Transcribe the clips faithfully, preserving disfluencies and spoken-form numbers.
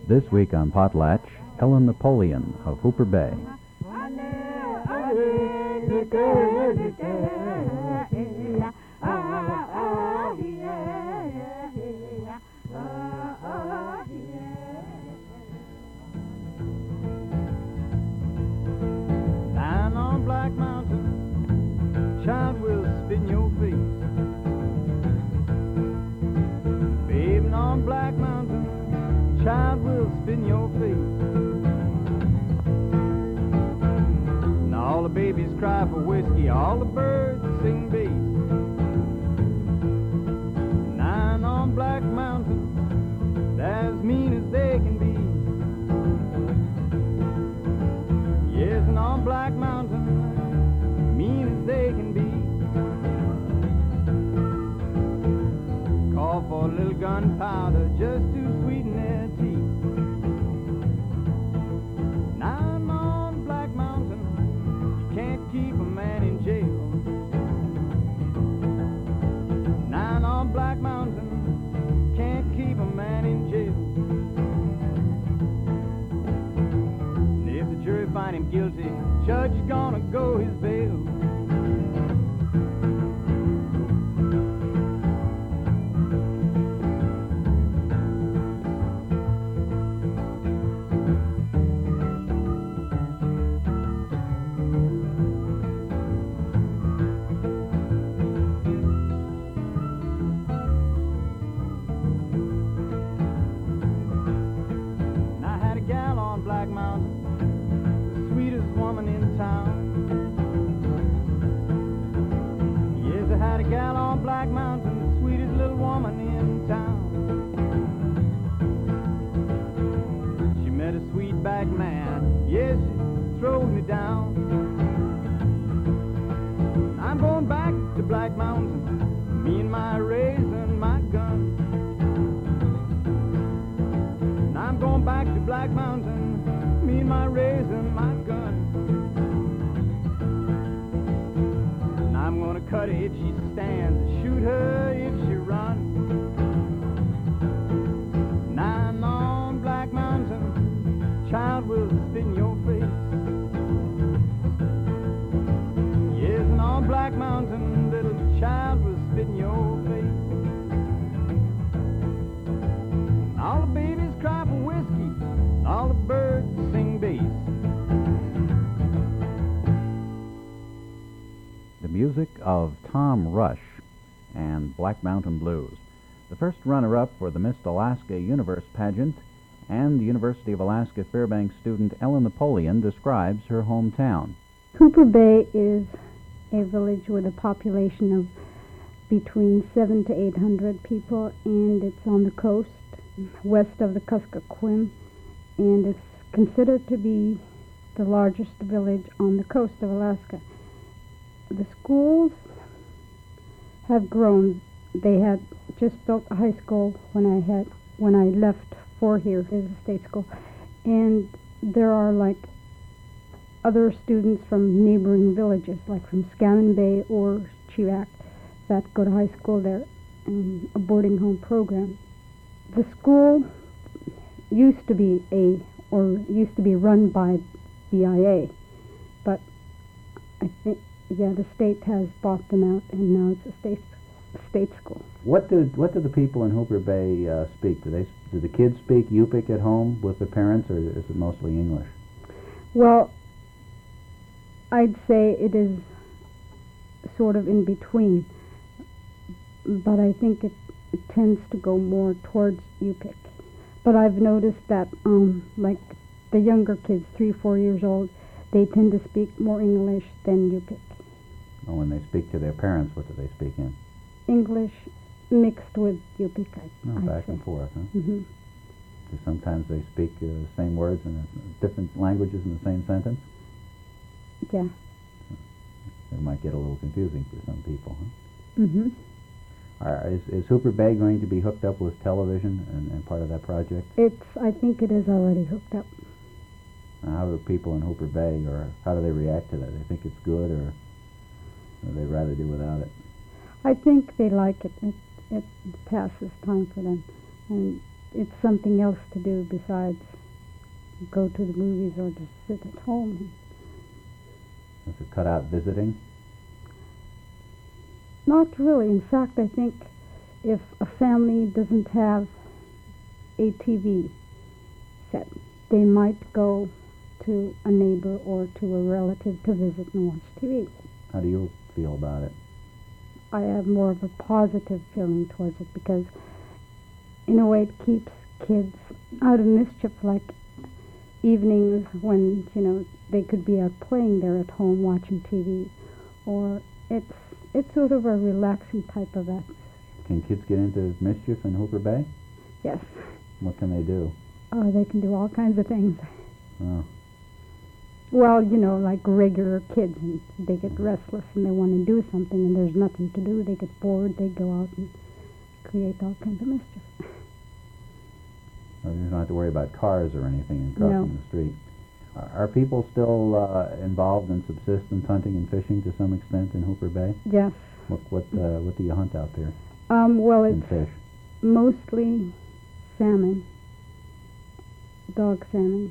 This week on Potlatch, Ellen Napoleon of Hooper Bay. Lying on Black Mountain, child will spit in your face. Baby on Black Mountain, child will spit in your face. And all the babies cry for whiskey, all the birds sing bass. Lying on Black Mountain, they're as mean as they can be. Yes, and on Black Mountain, mean as they can be. Call for a little gunpowder just to sweeten their tea. Now I'm on Black Mountain, you can't keep a man in jail. Now I'm on Black Mountain, can't keep a man in jail. And if the jury find him guilty, judge is gonna go his bail. And I had a gal on Black Mountain, the sweetest woman in town. Yes, I had a gal on Black Mountain, the sweetest little woman in town. She met a sweet-backed man, yes, she throwed me down. I'm going back to Black Mountain, me and my razor and my gun. And I'm going back to Black Mountain, me and my razor and my gun. And I'm gonna cut her if she stands, shoot her if she runs. And I'm on Black Mountain, child will spit in your face. Yes, and on Black Mountain, little child will spit in your face. And all the babies cry for whiskey, and all the birds sing bass. The music of Tom Rush and Black Mountain Blues. The first runner-up for the Miss Alaska Universe pageant, and the University of Alaska Fairbanks student Ellen Napoleon describes her hometown. Hooper Bay is a village with a population of between seven to eight hundred people, and it's on the coast west of the Kuskokwim, and it's considered to be the largest village on the coast of Alaska. The schools have grown. They had just built a high school when I had when I left for here as a state school, and there are like other students from neighboring villages, like from Scammon Bay or Chirac, that go to high school there in a boarding home program. The school used to be a or used to be run by B I A, but I think yeah the state has bought them out, and now it's a state state school. What do what do the people in Hooper Bay uh, speak? Do they do the kids speak Yupik at home with their parents, or is it mostly English? Well, I'd say it is sort of in between, but I think it, it tends to go more towards Yupik. But I've noticed that, um, like the younger kids, three, four years old, they tend to speak more English than Yupik. Well, when they speak to their parents, what do they speak in? English mixed with Yupik, I, No, I'd back say. and forth, huh? Mm-hmm. So sometimes they speak uh, the same words in a, different languages in the same sentence. Yeah. It might get a little confusing for some people, huh? Mm-hmm. Are, is, is Hooper Bay going to be hooked up with television and, and part of that project? It's, I think it is already hooked up. Now, how do people in Hooper Bay, or how do they react to that? Do they think it's good, or or they'd rather do without it? I think they like it. It, it passes time for them. And it's something else to do besides go to the movies or just sit at home. Does it cut out visiting? Not really. In fact, I think if a family doesn't have a T V set, they might go to a neighbor or to a relative to visit and watch T V. How do you feel about it? I have more of a positive feeling towards it because in a way it keeps kids out of mischief, like evenings when, you know, they could be out playing there at home watching T V, or it's it's sort of a relaxing type of act. Can kids get into mischief in Hooper Bay? Yes. What can they do? Oh, they can do all kinds of things. Oh. Well, you know, like regular kids, and they get restless and they want to do something and there's nothing to do. They get bored, they go out and create all kinds of mischief. Well, you don't have to worry about cars or anything in crossing No. the street. Are, are people still uh, involved in subsistence hunting and fishing to some extent in Hooper Bay? Yes. What what uh, what do you hunt out there Um, well, and it's fish? mostly salmon, dog salmon.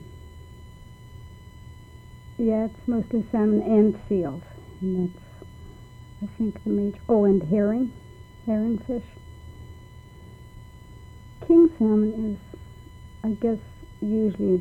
Yeah, it's mostly salmon and seals, and that's, I think, the major. Oh, and herring, herring fish. King salmon is, I guess, usually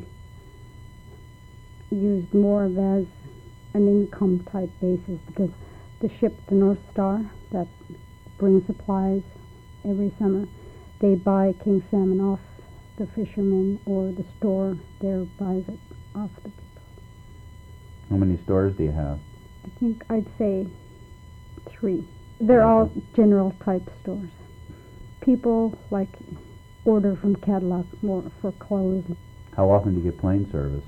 used more of as an income type basis because the ship, the North Star, that brings supplies every summer, they buy king salmon off the fishermen, or the store there buys it off the people. How many stores do you have? I think I'd say three. They're all general type stores. People like order from Cadillac more for clothes. How often do you get plane service?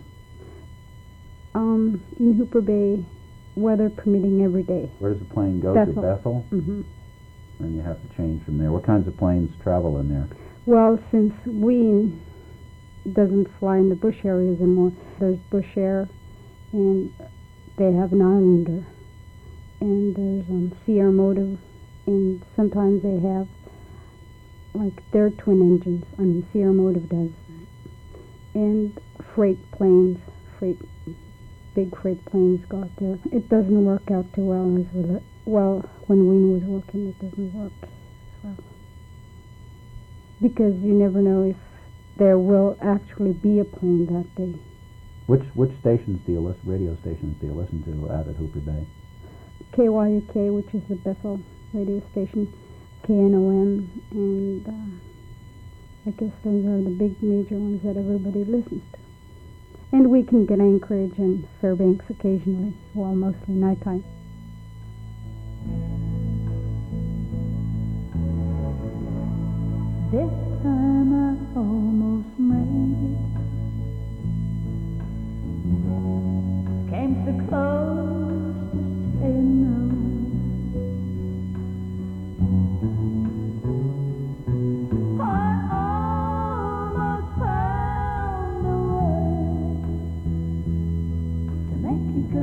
Um, in Hooper Bay, weather permitting, every day. Where does the plane go Bethel. to? Bethel? hmm And you have to change from there. What kinds of planes travel in there? Well, since Wien doesn't fly in the bush areas anymore, there's Bush Air, and they have an Islander, and there's um, Sierra Motive, and sometimes they have like their twin engines. I mean, Sierra Motive does, and freight planes, freight, big freight planes go out there. It doesn't work out too well as with it. Well, when Wien was working, it doesn't work as well because you never know if there will actually be a plane that day. Which which stations do you listen? Radio stations do you listen to out at Hooper Bay? K Y U K, which is the Bethel radio station, K N O M, and uh, I guess those are the big major ones that everybody listens to. And we can get Anchorage and Fairbanks occasionally, well, mostly nighttime. This time I almost made it. Came so close to saying no. I almost found a way to make you go.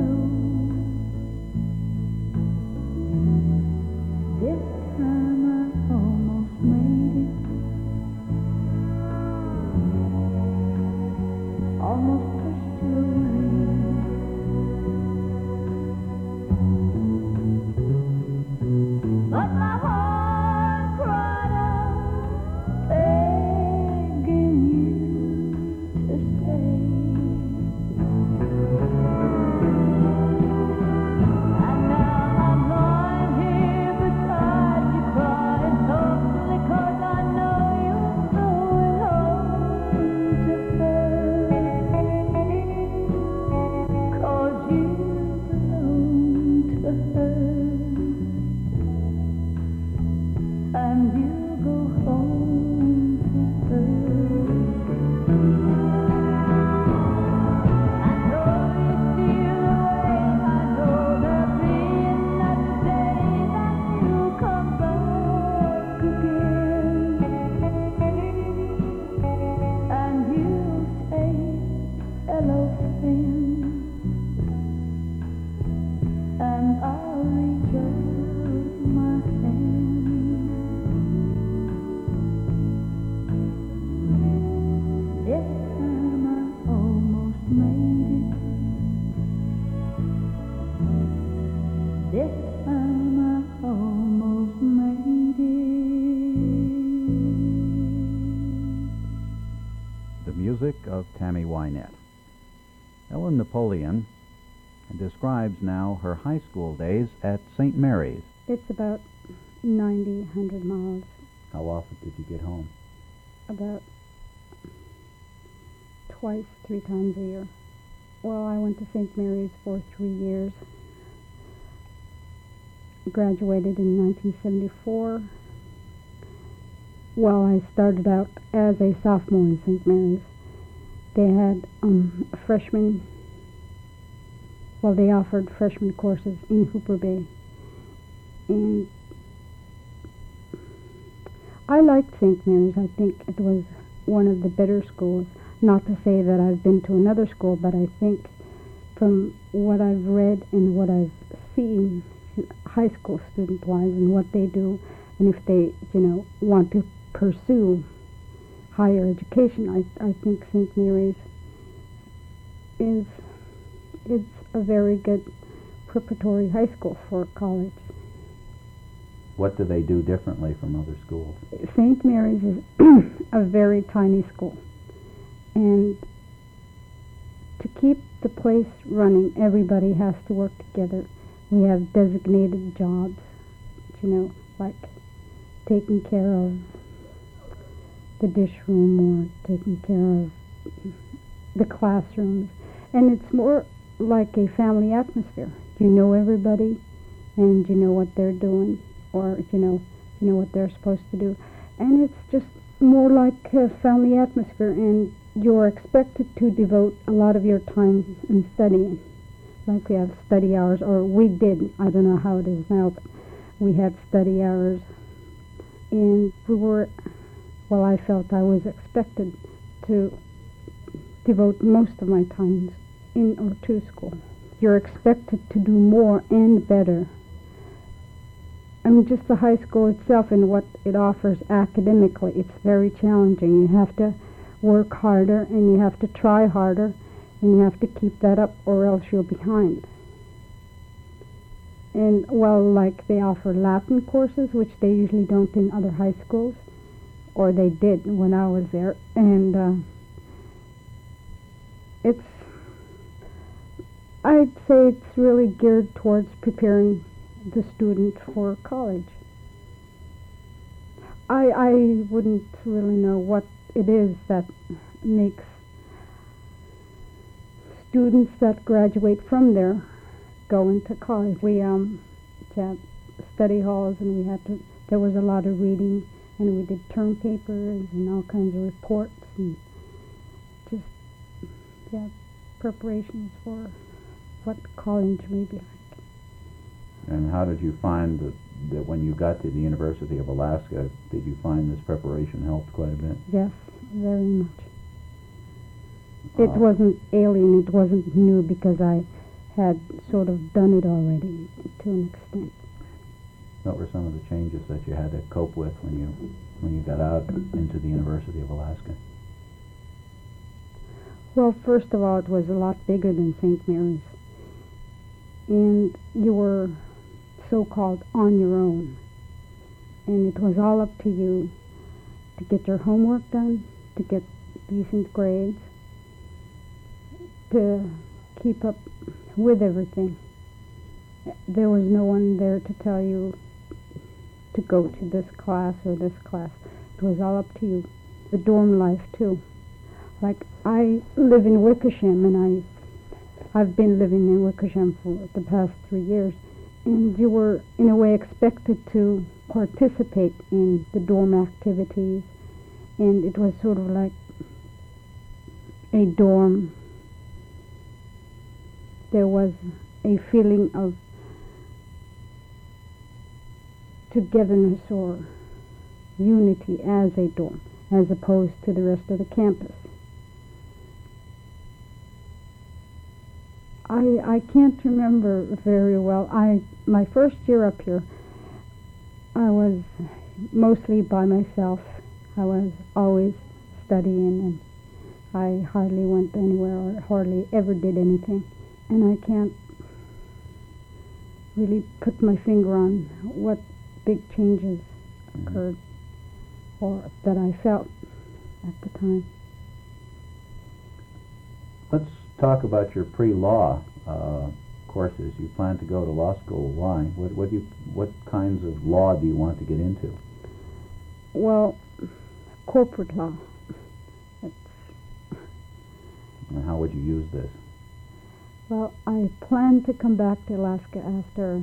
This time I almost made it. time I almost made it. The music of Tammy Wynette. Ellen Napoleon describes now her high school days at Saint Mary's. It's about ninety, one hundred miles, How often did you get home? about twice, three times a year. Well, I went to Saint Mary's for three years. Graduated in nineteen seventy-four. Well, I started out as a sophomore in Saint Mary's. They had um, a freshman, well, they offered freshman courses in Hooper Bay. And I liked Saint Mary's. I think it was one of the better schools. Not to say that I've been to another school, but I think from what I've read and what I've seen, high school student-wise, and what they do, and if they, you know, want to pursue higher education, I, I think Saint Mary's is it's a very good preparatory high school for college. What do they do differently from other schools? Saint Mary's is a very tiny school, and to keep the place running, everybody has to work together. We have designated jobs, you know, like taking care of the dish room or taking care of the classrooms. And it's more like a family atmosphere. You know everybody, and you know what they're doing, or you know, you know what they're supposed to do. And it's just more like a family atmosphere, and you're expected to devote a lot of your time in studying. Like we have study hours, or we did. I don't know how it is now, but we had study hours. And we were, well, I felt I was expected to devote most of my time in or to school. You're expected to do more and better. I mean, just the high school itself and what it offers academically, it's very challenging. You have to work harder, and you have to try harder, and you have to keep that up, or else you're behind. And, well, like they offer Latin courses, which they usually don't in other high schools, or they did when I was there. And uh, it's, I'd say it's really geared towards preparing the student for college. I, I wouldn't really know what it is that makes students that graduate from there go into college. We um had study halls, and we had to, there was a lot of reading, and we did term papers and all kinds of reports, and just, yeah, preparations for what college may be like. And how did you find that, that when you got to the University of Alaska, did you find this preparation helped quite a bit? Yes, very much. It Uh, wasn't alien, it wasn't new, because I had sort of done it already to an extent. What were some of the changes that you had to cope with when you when you got out into the University of Alaska? Well, first of all, it was a lot bigger than Saint Mary's. And you were so-called on your own. And it was all up to you to get your homework done, to get decent grades, to keep up with everything. There was no one there to tell you to go to this class or this class. It was all up to you. The dorm life, too. Like, I live in Wickersham, and I, I've been living in Wickersham for the past three years, and you were, in a way, expected to participate in the dorm activities, and it was sort of like a dorm. There was a feeling of togetherness or unity as a dorm, as opposed to the rest of the campus. I I can't remember very well. I my first year up here, I was mostly by myself. I was always studying, and I hardly went anywhere or hardly ever did anything. And I can't really put my finger on what big changes Mhm. occurred or that I felt at the time. Let's talk about your pre-law uh, courses. You plan to go to law school. Why? What, what, do you, what kinds of law do you want to get into? Well, corporate law. It's, And how would you use this? well, I plan to come back to Alaska after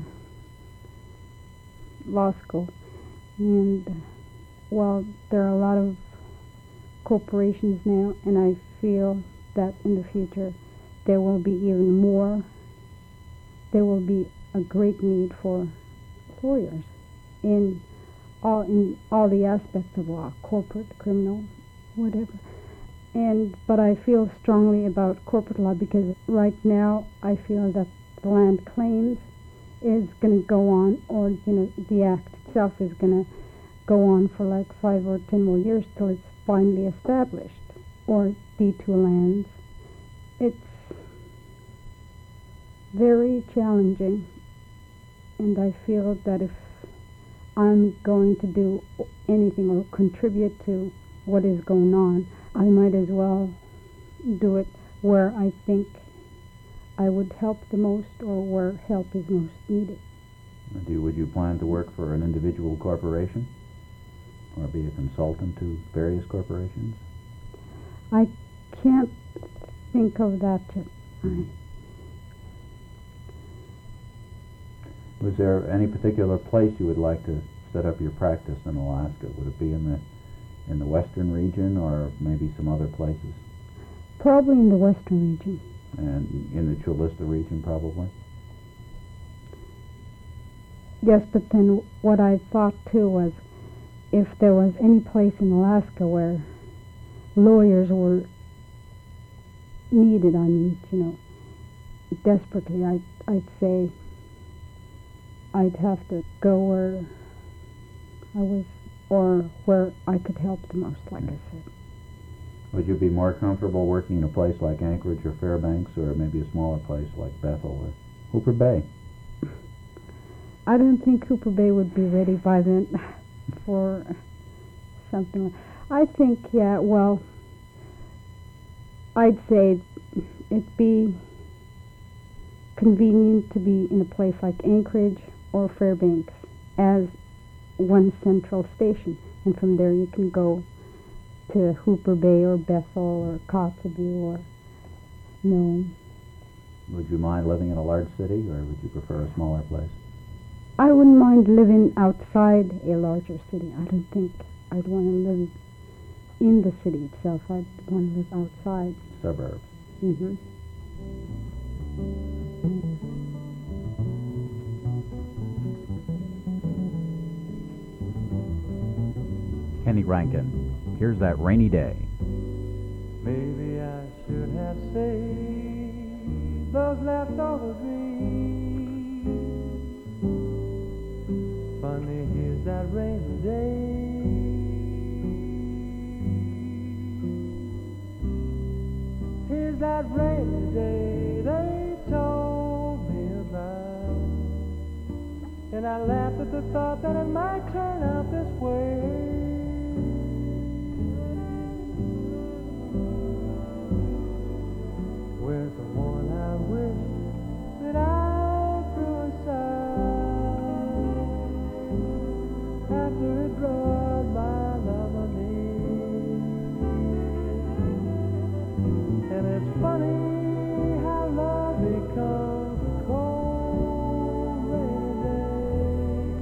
law school. And, well, there are a lot of corporations now, and I feel that in the future there will be even more. There will be a great need for lawyers in all in all the aspects of law, corporate, criminal, whatever. And but I feel strongly about corporate law because right now I feel that the land claims is going to go on, or you know, the act itself is going to go on for like five or ten more years till it's finally established, or deed to lands. It's very challenging, and I feel that if I'm going to do anything or contribute to what is going on, I might as well do it where I think I would help the most or where help is most needed. Do you, would you plan to work for an individual corporation or be a consultant to various corporations? I can't think of that yet. I, Was there any particular place you would like to set up your practice in Alaska? Would it be in the in the western region or maybe some other places? probably in the western region. And in the Chulista region, probably? Yes, but then what I thought too was if there was any place in Alaska where lawyers were needed, I mean, you know, desperately, I'd, I'd say I'd have to go where I was, or where I could help the most, like I said. Would you be more comfortable working in a place like Anchorage or Fairbanks, or maybe a smaller place like Bethel or Hooper Bay? I don't think Hooper Bay would be ready by then for something like, I think, yeah, well, I'd say it'd be convenient to be in a place like Anchorage or Fairbanks as one central station, and from there you can go to Hooper Bay or Bethel or Kotzebue or Nome. Would you mind living in a large city, or would you prefer a smaller place? I wouldn't mind living outside a larger city. I don't think I'd want to live in the city itself. I'd want to live outside. Suburbs. Mm-hmm. Kenny Rankin, here's that rainy day. Maybe I should have saved those leftover dreams. Funny, here's that rainy day. Here's that rainy day they told me about. And I laughed at the thought that it might turn out this way. Where's the one I wish that I threw aside after it brought my love on me? And it's funny how love becomes a cold rainy day.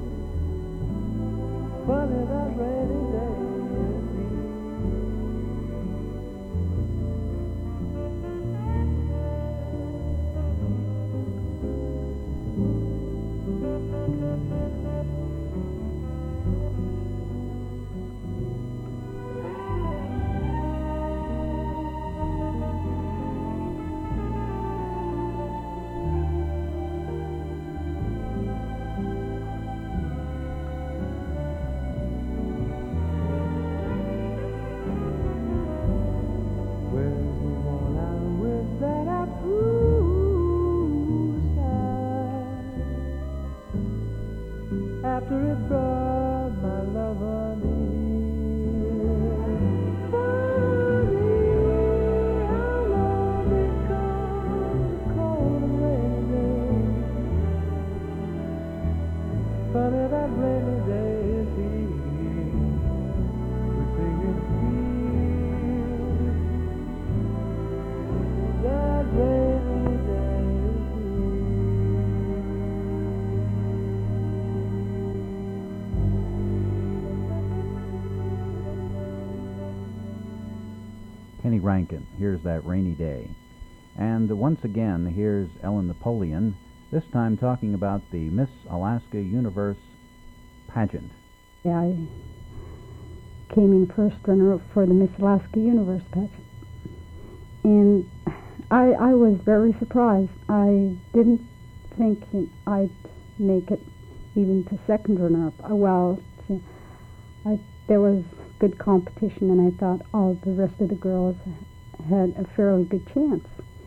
Funny that rainy day. after it brought my lover near. Funny how love becomes a cold and rainy day. Funny that rainy day is here. We're singing here. That rainy day is here. Kenny Rankin, here's That Rainy Day. And once again, here's Ellen Napoleon, this time talking about the Miss Alaska Universe pageant. Yeah, I came in first runner-up for the Miss Alaska Universe pageant. And I, I was very surprised. I didn't think I'd make it even to second runner-up. Uh, Well, I, there was good competition, and I thought all the rest of the girls had a fairly good chance.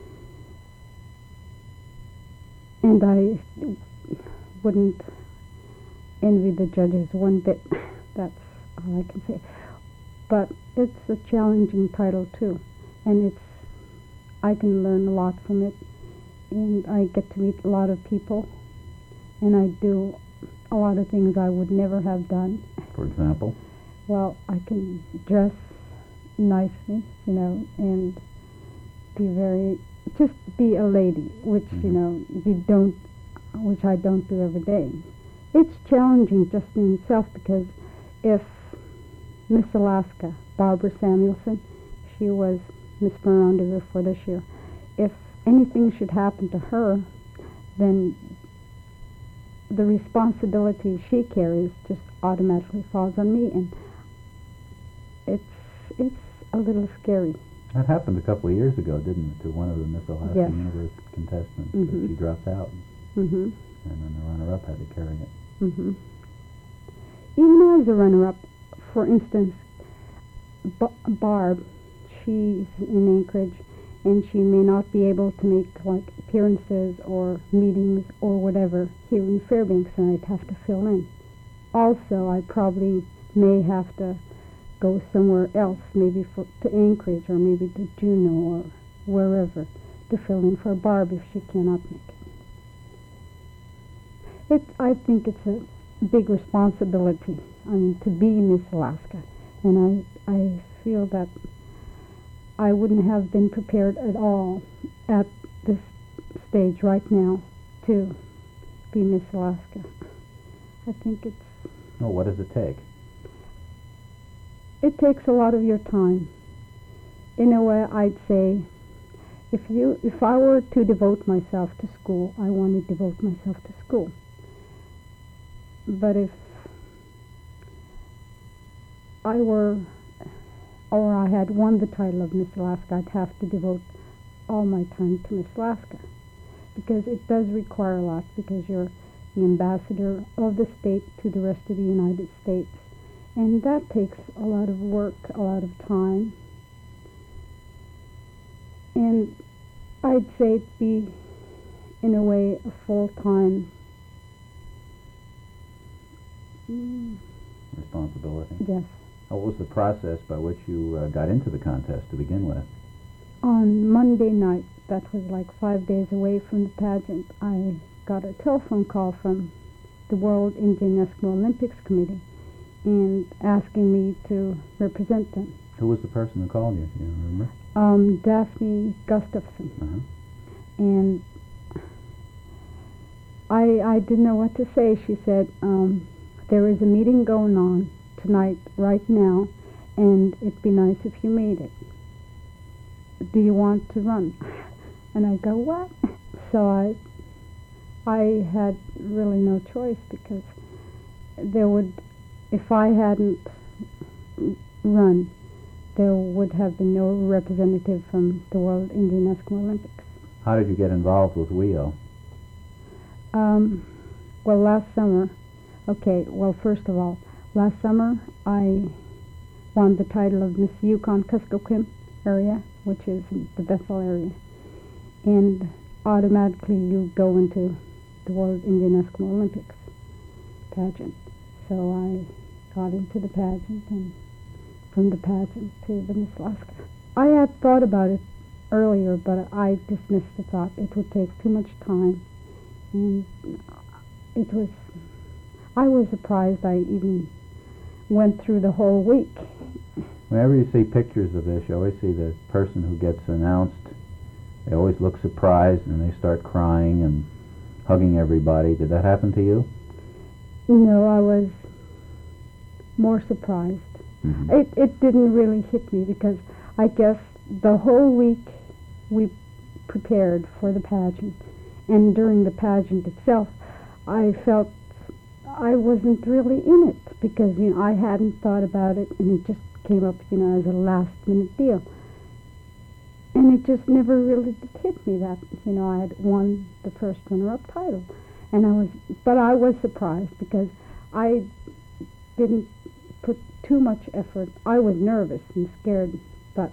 And I wouldn't envy the judges one bit. That's all I can say. But it's a challenging title too, and it's I can learn a lot from it, and I get to meet a lot of people, and I do a lot of things I would never have done. For example? Well, I can dress nicely, you know, and be very, just be a lady, which, Mm-hmm. you know, you don't, which I don't do every day. It's challenging just in itself because if Miss Alaska, Barbara Samuelson, she was Miss Fur Rendezvous for this year, if anything should happen to her, then the responsibility she carries just automatically falls on me, and it's it's a little scary. That happened a couple of years ago, didn't it, to one of the Miss Alaska Yes. Universe contestants. that Mhm. She dropped out, Mm-hmm. and then the runner-up had to carry it. Mm-hmm. Even as a runner-up, for instance, B- Barb, she's in Anchorage, and she may not be able to make like appearances or meetings or whatever here in Fairbanks, and I'd have to fill in. Also, I probably may have to go somewhere else, maybe for, to Anchorage or maybe to Juneau or wherever, to fill in for Barb if she cannot make it. It, I think it's a big responsibility, I mean, to be Miss Alaska, and I, I feel that I wouldn't have been prepared at all at this stage right now to be Miss Alaska. I think it's Well, what does it take? it takes a lot of your time. In a way, I'd say, if you if I were to devote myself to school, I want to devote myself to school. But if I were, or I had won the title of Miss Alaska, I'd have to devote all my time to Miss Alaska, because it does require a lot, because you're the ambassador of the state to the rest of the United States, and that takes a lot of work, a lot of time. And I'd say it'd be, in a way, a full-time mm, Responsibility. yes. What was the process by which you uh, got into the contest to begin with? On Monday night, that was like five days away from the pageant, I got a telephone call from the World Indian Eskimo Olympics Committee and asking me to represent them. Who was the person who called you? Do you remember? Um, Daphne Gustafson. Uh-huh. And I I didn't know what to say. She said, um, there is a meeting going on tonight, right now, and it'd be nice if you made it. Do you want to run? And I go, what? So I I had really no choice, because there would, if I hadn't run, there would have been no representative from the World Indian Eskimo Olympics. How did you get involved with W I O? Um, well, last summer, okay, well, first of all, last summer I won the title of Miss Yukon Kuskokwim area, which is the Bethel area. And automatically you go into the World Indian Eskimo Olympics. pageant. So I got into the pageant, and from the pageant to the Miss Alaska. I had thought about it earlier, but I dismissed the thought. It would take too much time, and it was, I was surprised I even went through the whole week. Whenever you see pictures of this, you always see the person who gets announced. They always look surprised, and they start crying and hugging everybody. Did that happen to you? No, I was more surprised. Mm-hmm. It it didn't really hit me because I guess the whole week we prepared for the pageant, and during the pageant itself, I felt I wasn't really in it because, you know, I hadn't thought about it, and it just came up, you know, as a last-minute deal. And it just never really did hit me that, you know, I had won the first runner-up title. And I was, but I was surprised because I didn't put too much effort. I was nervous and scared, but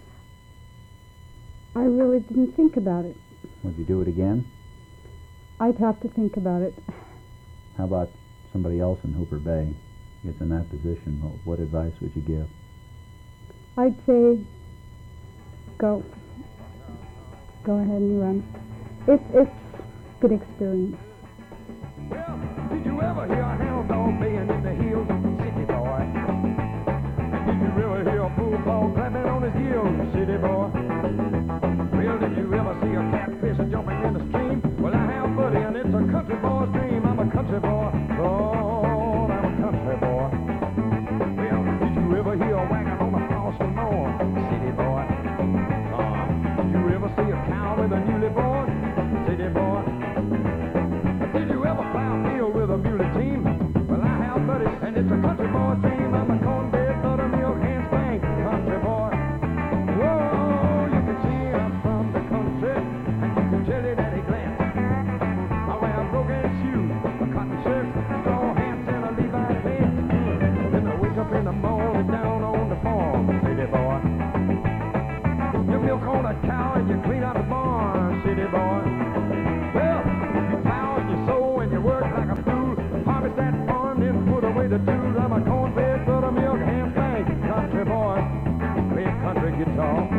I really didn't think about it. Would you do it again? I'd have to think about it. How about somebody else in Hooper Bay gets in that position? What, what advice would you give? I'd say go. Go ahead and run. It, it's a good experience. Well, did you ever hear a hound dog baying in the hills, city boy? And did you ever hear a bulldog clapping on his heels, city boy? Well, did you ever see a catfish jumping in the stream? Well, I have, buddy, and it's a country boy's dream. I'm a country boy. Oh, I'm a country boy. Well, did you ever hear a wagon on a parson's lawn, city boy? Uh, did you ever see a cow with a newly born, city boy? Did you ever plow a field with a muley team? Well, I have, buddy, and it's a country boy's dream. I'm a cornbread, buttermilk, and spank country boy. Whoa, you can see I'm from the country, and you can tell it at a glance. I wear broken shoes, a cotton shirt, straw hats, and a Levi's pants. Then I wake up in the morning down on the farm, city boy. You milk on a cow and you clean out the barn, city boy. Well, you plow and you sow and you work like a fool. Harvest that farm, then put away the tools. I'm a cornbread, buttermilk, ham spank country boy. Play country guitar.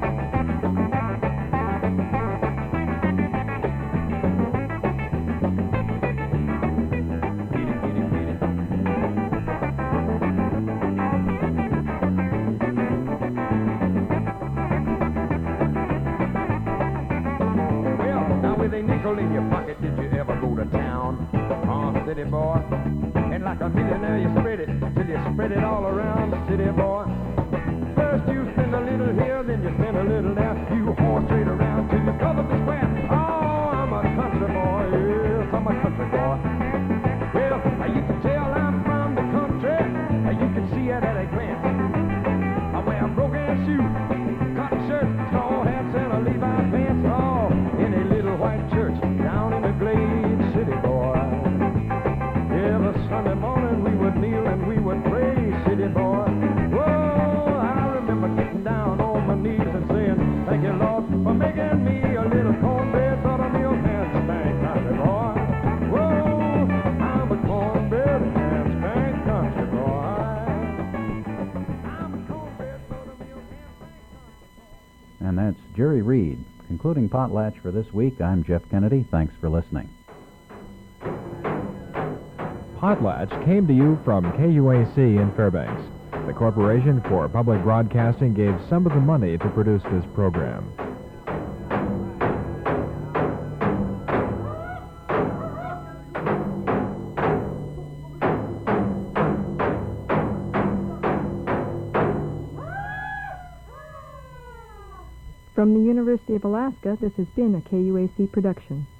Get it, get it, get it. Well, now with a nickel in your pocket, did you ever go to town? Uh, city boy. And like a millionaire, you spread it till you spread it all around, city boy. First you spend a little here, then you spend a little there. You horse trade around till you cover the square. Oh, I'm a country boy, yes, I'm a country boy. Well, uh, you can tell I'm from the country, uh, you can see it at a glance. I wear broken shoes, cotton shirt, straw hats, and a Levi's pants. Oh, in a little white church down in the Glade, city boy. Every Sunday morning we would kneel and we would pray, city boy. Whoa, I remember getting down on my knees and saying, thank you, Lord, for making me a little cornbread, buttermilk, and spank country boy. Whoa, I'm a cornbread and spank country boy. I'm a cornbread, buttermilk, and spank country boy. And that's Jerry Reed. Concluding Potlatch for this week, I'm Jeff Kennedy. Thanks for listening. Potlatch came to you from K U A C in Fairbanks. The Corporation for Public Broadcasting gave some of the money to produce this program. From the University of Alaska, this has been a K U A C production.